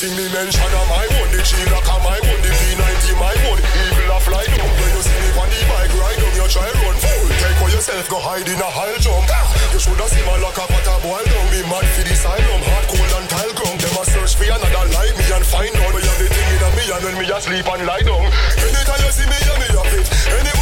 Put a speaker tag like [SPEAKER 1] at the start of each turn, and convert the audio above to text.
[SPEAKER 1] Anything me mention on my own. The G-Lock on my own. The P90 my own. Evil a fly down. When you see me on the bike ride down, you try run fool. Take for yourself, go hide in a high jump. You shoulda seen my lock up at a boil down. Be mad for the asylum. Hard, cold and tile ground. Them a search for another like me and find out. Me have the thing in a me and when me a sleep and lie down. Anytime you see me, me have it.